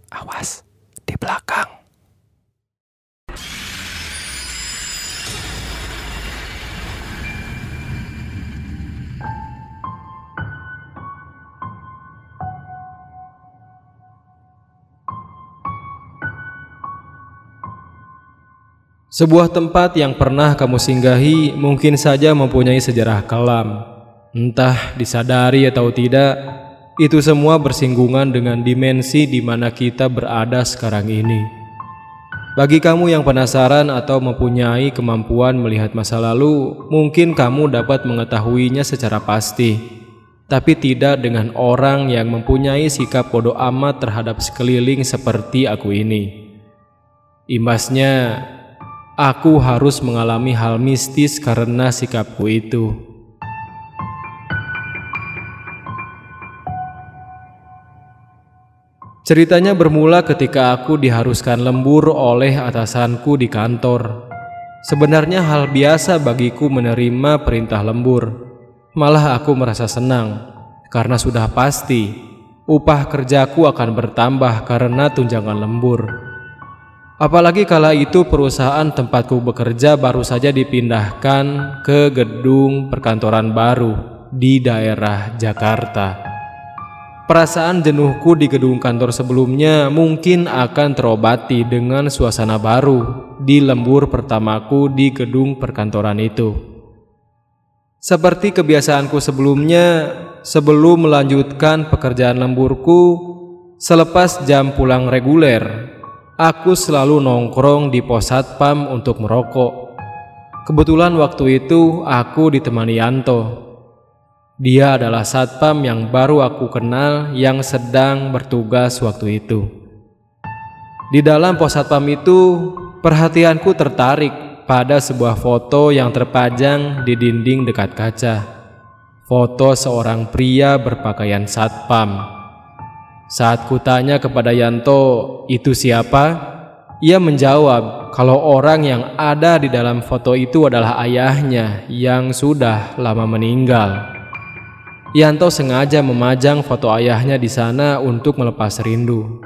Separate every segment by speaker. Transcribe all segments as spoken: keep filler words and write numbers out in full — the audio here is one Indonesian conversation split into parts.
Speaker 1: Awas, di belakang.
Speaker 2: Sebuah tempat yang pernah kamu singgahi mungkin saja mempunyai sejarah kelam. Entah disadari atau tidak, itu semua bersinggungan dengan dimensi di mana kita berada sekarang ini. Bagi kamu yang penasaran atau mempunyai kemampuan melihat masa lalu, mungkin kamu dapat mengetahuinya secara pasti, tapi tidak dengan orang yang mempunyai sikap bodoh amat terhadap sekeliling seperti aku ini. Imbasnya, aku harus mengalami hal mistis karena sikapku itu. Ceritanya bermula ketika aku diharuskan lembur oleh atasanku di kantor. Sebenarnya hal biasa bagiku menerima perintah lembur. Malah aku merasa senang, karena sudah pasti upah kerjaku akan bertambah karena tunjangan lembur. Apalagi kala itu perusahaan tempatku bekerja baru saja dipindahkan ke gedung perkantoran baru di daerah Jakarta. Perasaan jenuhku di gedung kantor sebelumnya mungkin akan terobati dengan suasana baru di lembur pertamaku di gedung perkantoran itu. Seperti kebiasaanku sebelumnya, sebelum melanjutkan pekerjaan lemburku, selepas jam pulang reguler, aku selalu nongkrong di pos satpam untuk merokok. Kebetulan waktu itu aku ditemani Yanto. Dia adalah satpam yang baru aku kenal yang sedang bertugas waktu itu. Di dalam pos satpam itu, perhatianku tertarik pada sebuah foto yang terpajang di dinding dekat kaca. Foto seorang pria berpakaian satpam. Saat kutanya kepada Yanto, "Itu siapa?" Ia menjawab kalau orang yang ada di dalam foto itu adalah ayahnya yang sudah lama meninggal. Yanto sengaja memajang foto ayahnya di sana untuk melepas rindu.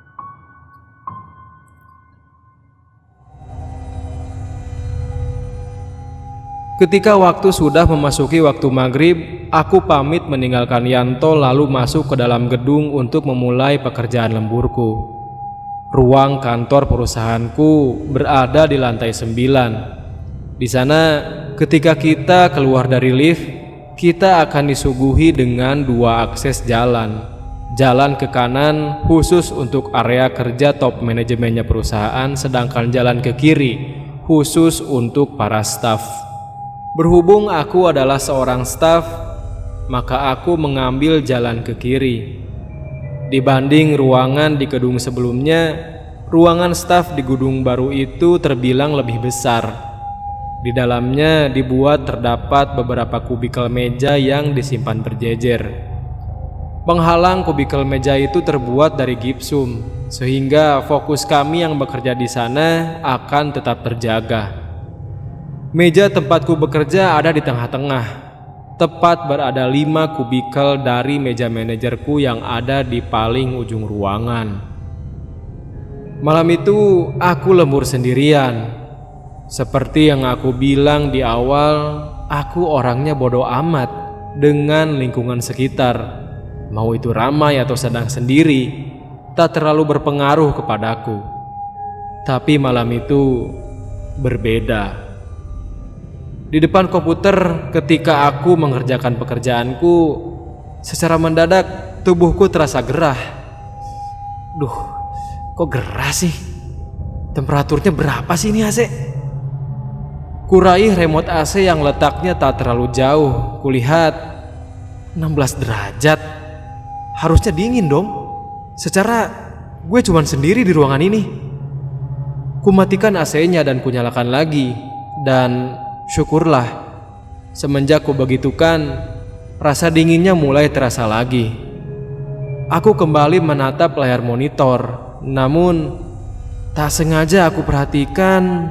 Speaker 2: Ketika waktu sudah memasuki waktu maghrib, aku pamit meninggalkan Yanto lalu masuk ke dalam gedung untuk memulai pekerjaan lemburku. Ruang kantor perusahaanku berada di lantai sembilan. Di sana, ketika kita keluar dari lift, kita akan disuguhi dengan dua akses jalan. Jalan ke kanan khusus untuk area kerja top manajemennya perusahaan, sedangkan jalan ke kiri khusus untuk para staf. Berhubung aku adalah seorang staf, maka aku mengambil jalan ke kiri. Dibanding ruangan di gedung sebelumnya, ruangan staf di gedung baru itu terbilang lebih besar. Di dalamnya dibuat terdapat beberapa kubikel meja yang disimpan berjejer. Penghalang kubikel meja itu terbuat dari gipsum, sehingga fokus kami yang bekerja di sana akan tetap terjaga. Meja tempatku bekerja ada di tengah-tengah, tepat berada lima kubikel dari meja manajerku yang ada di paling ujung ruangan. Malam itu aku lembur sendirian. Seperti yang aku bilang di awal, aku orangnya bodoh amat dengan lingkungan sekitar. Mau itu ramai atau sedang sendiri, tak terlalu berpengaruh kepadaku. Tapi malam itu berbeda. Di depan komputer ketika aku mengerjakan pekerjaanku, secara mendadak tubuhku terasa gerah. Duh, kok gerah sih? Temperaturnya berapa sih ini A C? Kuraih remote A C yang letaknya tak terlalu jauh. Kulihat enam belas derajat. Harusnya dingin dong. Secara gue cuman sendiri di ruangan ini. Kumatikan A C-nya dan kunyalakan lagi. Dan syukurlah, semenjak kubegitukan, rasa dinginnya mulai terasa lagi. Aku kembali menatap layar monitor. Namun tak sengaja aku perhatikan,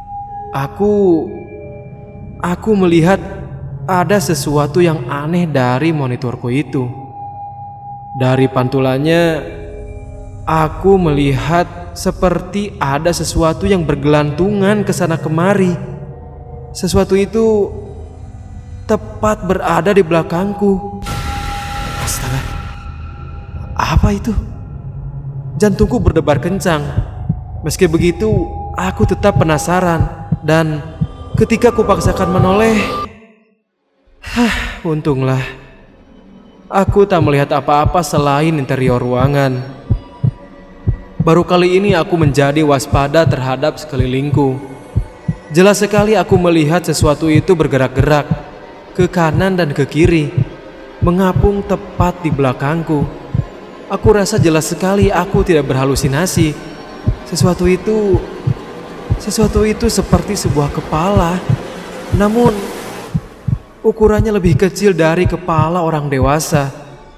Speaker 2: Aku Aku melihat ada sesuatu yang aneh dari monitorku itu. Dari pantulannya, aku melihat seperti ada sesuatu yang bergelantungan ke sana kemari. Sesuatu itu tepat berada di belakangku. Astaga, apa itu? Jantungku berdebar kencang. Meski begitu, aku tetap penasaran. Dan ketika kupaksakan menoleh, hah, untunglah aku tak melihat apa-apa selain interior ruangan. Baru kali ini aku menjadi waspada terhadap sekelilingku. Jelas sekali aku melihat sesuatu itu bergerak-gerak ke kanan dan ke kiri, mengapung tepat di belakangku. Aku rasa jelas sekali aku tidak berhalusinasi. Sesuatu itu Sesuatu itu seperti sebuah kepala, namun ukurannya lebih kecil dari kepala orang dewasa.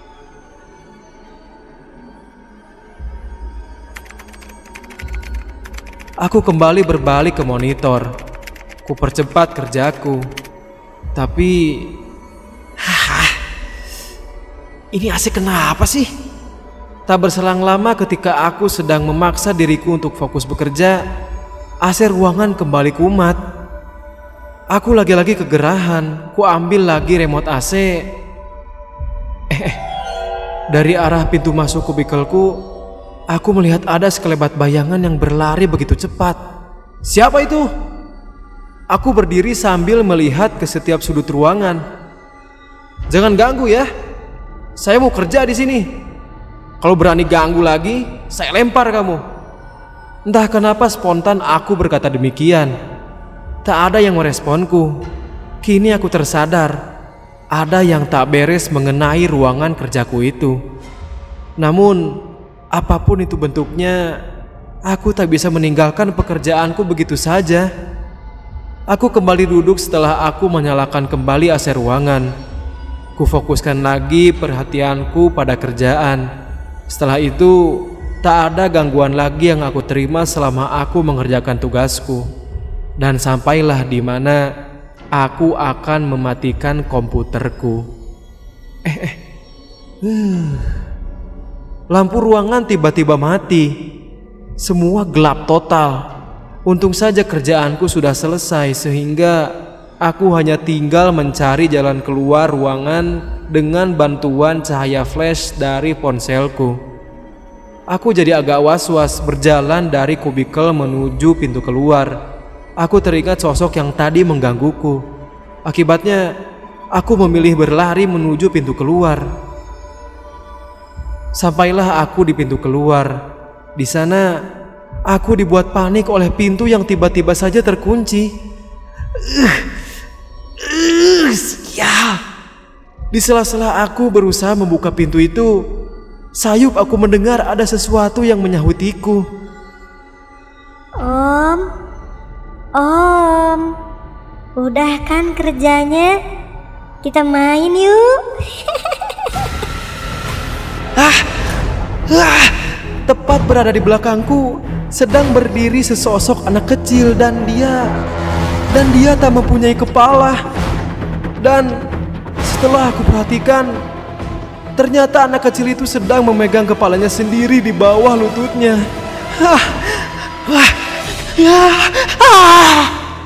Speaker 2: Aku kembali berbalik ke monitor. Ku percepat kerjaku. Tapi Hah, ini A C kenapa sih? Tak berselang lama ketika aku sedang memaksa diriku untuk fokus bekerja, A C ruangan kembali kumat. Aku lagi-lagi kegerahan. Ku ambil lagi remote A C. Eh, eh. Dari arah pintu masuk kubikelku, aku melihat ada sekelebat bayangan yang berlari begitu cepat. Siapa itu? Aku berdiri sambil melihat ke setiap sudut ruangan. Jangan ganggu ya. Saya mau kerja di sini. Kalau berani ganggu lagi, saya lempar kamu. Entah kenapa spontan aku berkata demikian. Tak ada yang meresponku. Kini aku tersadar, ada yang tak beres mengenai ruangan kerjaku itu. Namun, apapun itu bentuknya, aku tak bisa meninggalkan pekerjaanku begitu saja. Aku kembali duduk setelah aku menyalakan kembali A C ruangan. Kufokuskan lagi perhatianku pada kerjaan. Setelah itu, tak ada gangguan lagi yang aku terima selama aku mengerjakan tugasku. Dan sampailah di mana aku akan mematikan komputerku. Eh eh. Hmm. Lampu ruangan tiba-tiba mati. Semua gelap total. Untung saja kerjaanku sudah selesai sehingga aku hanya tinggal mencari jalan keluar ruangan dengan bantuan cahaya flash dari ponselku. Aku jadi agak was-was berjalan dari kubikel menuju pintu keluar. Aku teringat sosok yang tadi menggangguku. Akibatnya, aku memilih berlari menuju pintu keluar. Sampailah aku di pintu keluar. Di sana, aku dibuat panik oleh pintu yang tiba-tiba saja terkunci. Uh, uh, sial. Di sela-sela aku berusaha membuka pintu itu, sayup aku mendengar ada sesuatu yang menyahutiku.
Speaker 3: Om, Om, udah kan kerjanya? Kita main yuk.
Speaker 2: ah, ah, tepat berada di belakangku sedang berdiri sesosok anak kecil dan dia dan dia tak mempunyai kepala. Dan setelah aku perhatikan, ternyata anak kecil itu sedang memegang kepalanya sendiri di bawah lututnya. Hah, wah, ya, ah.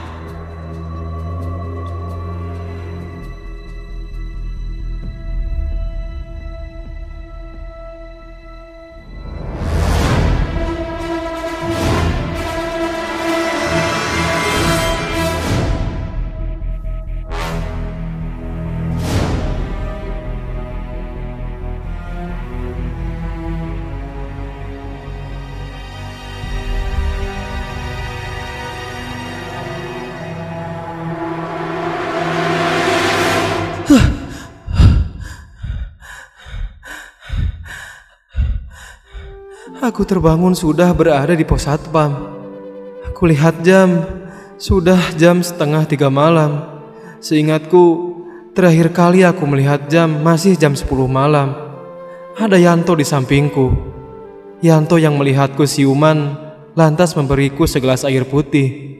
Speaker 2: Aku terbangun sudah berada di pos satpam. Aku lihat jam, sudah jam setengah tiga malam. Seingatku, terakhir kali aku melihat jam masih jam sepuluh malam. Ada Yanto di sampingku. Yanto yang melihatku siuman, lantas memberiku segelas air putih.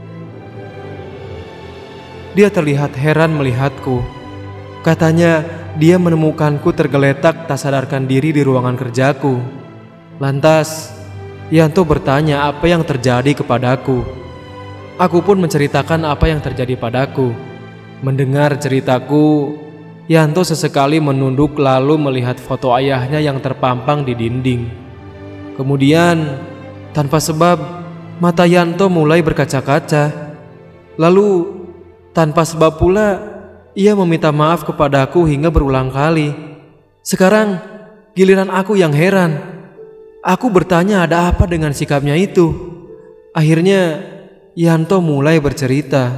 Speaker 2: Dia terlihat heran melihatku. Katanya dia menemukanku tergeletak tak sadarkan diri di ruangan kerjaku. Lantas, Yanto bertanya apa yang terjadi kepadaku. Aku pun menceritakan apa yang terjadi padaku. Mendengar ceritaku, Yanto sesekali menunduk lalu melihat foto ayahnya yang terpampang di dinding. Kemudian, tanpa sebab, mata Yanto mulai berkaca-kaca. Lalu, tanpa sebab pula, ia meminta maaf kepadaku hingga berulang kali. Sekarang, giliran aku yang heran. Aku bertanya ada apa dengan sikapnya itu. Akhirnya, Yanto mulai bercerita.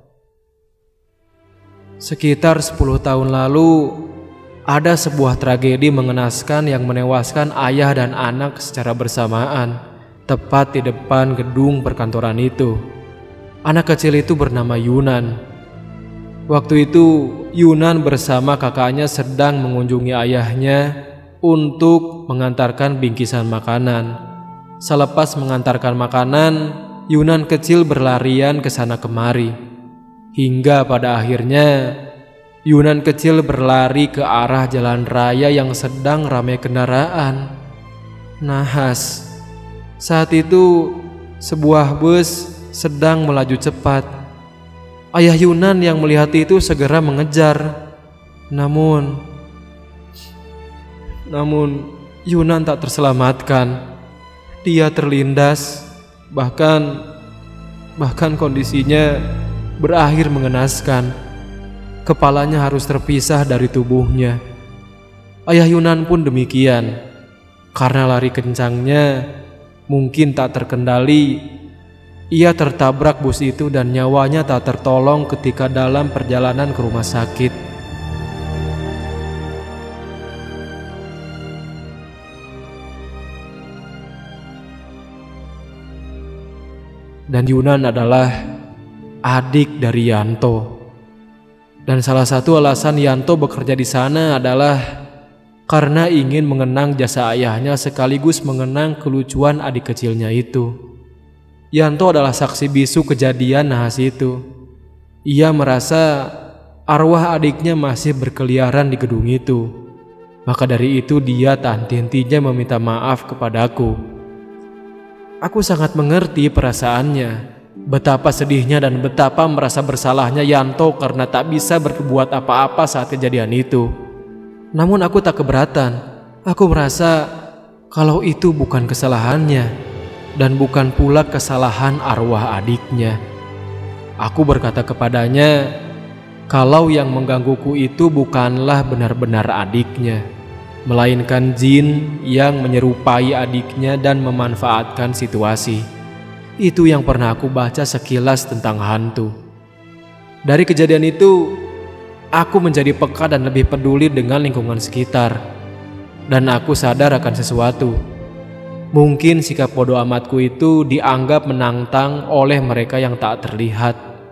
Speaker 2: Sekitar sepuluh tahun lalu, ada sebuah tragedi mengenaskan yang menewaskan ayah dan anak secara bersamaan, tepat di depan gedung perkantoran itu. Anak kecil itu bernama Yunan. Waktu itu, Yunan bersama kakaknya sedang mengunjungi ayahnya untuk mengantarkan bingkisan makanan. Selepas mengantarkan makanan, Yunan kecil berlarian ke sana kemari. Hingga pada akhirnya, Yunan kecil berlari ke arah jalan raya yang sedang ramai kendaraan. Nahas, saat itu sebuah bus sedang melaju cepat. Ayah Yunan yang melihat itu segera mengejar. Namun Namun Yunan tak terselamatkan. Dia terlindas, bahkan bahkan kondisinya berakhir mengenaskan. Kepalanya harus terpisah dari tubuhnya. Ayah Yunan pun demikian. Karena lari kencangnya mungkin tak terkendali, ia tertabrak bus itu dan nyawanya tak tertolong ketika dalam perjalanan ke rumah sakit. Dan Yunan adalah adik dari Yanto. Dan salah satu alasan Yanto bekerja di sana adalah karena ingin mengenang jasa ayahnya sekaligus mengenang kelucuan adik kecilnya itu. Yanto adalah saksi bisu kejadian nahas itu. Ia merasa arwah adiknya masih berkeliaran di gedung itu. Maka dari itu dia tak henti-hentinya meminta maaf kepadaku. Aku sangat mengerti perasaannya, betapa sedihnya dan betapa merasa bersalahnya Yanto karena tak bisa berbuat apa-apa saat kejadian itu. Namun aku tak keberatan. Aku merasa kalau itu bukan kesalahannya dan bukan pula kesalahan arwah adiknya. Aku berkata kepadanya, kalau yang menggangguku itu bukanlah benar-benar adiknya, melainkan jin yang menyerupai adiknya dan memanfaatkan situasi. Itu yang pernah aku baca sekilas tentang hantu. Dari kejadian itu, aku menjadi peka dan lebih peduli dengan lingkungan sekitar. Dan aku sadar akan sesuatu. Mungkin sikap bodoh amatku itu dianggap menantang oleh mereka yang tak terlihat.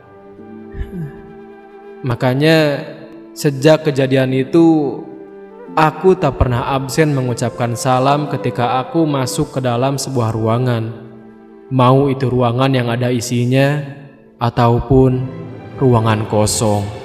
Speaker 2: Makanya, sejak kejadian itu, aku tak pernah absen mengucapkan salam ketika aku masuk ke dalam sebuah ruangan. Mau itu ruangan yang ada isinya ataupun ruangan kosong.